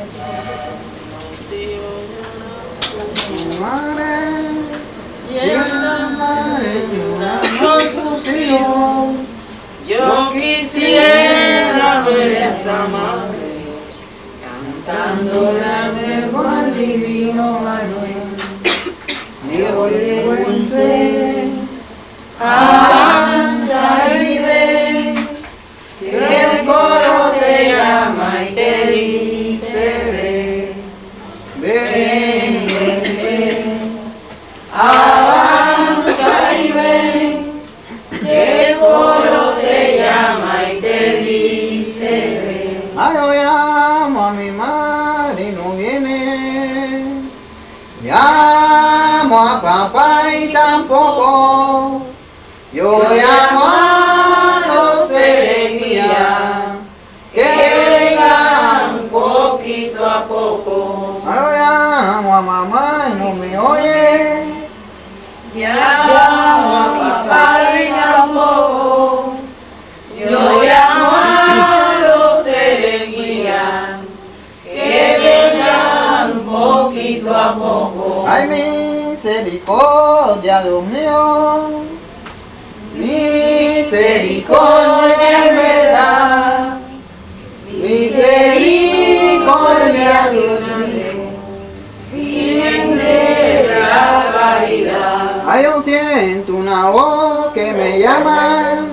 Madre, y esa madre llorando sus hijos. Yo quisiera ver a esta madre cantando la verbo divino Manuel. Dios le cuente, avanza y ven, que el coro te llama y te dice ven, ven, ven, ven, avanza y ven, que el coro te llama y te dice ven. Ay, yo llamo a mi madre y no viene, llamo a papá y tampoco, yo llamo a los herejías que vengan poquito a poco. Yo llamo a mamá y no me oye, llamo a mi padre y tampoco, yo llamo a los herejías que vengan poquito a poco. Ay, misericordia, Dios mío, misericordia en verdad, misericordia, Dios mío, fin de la caridad. Ay, yo siento una voz que me llama,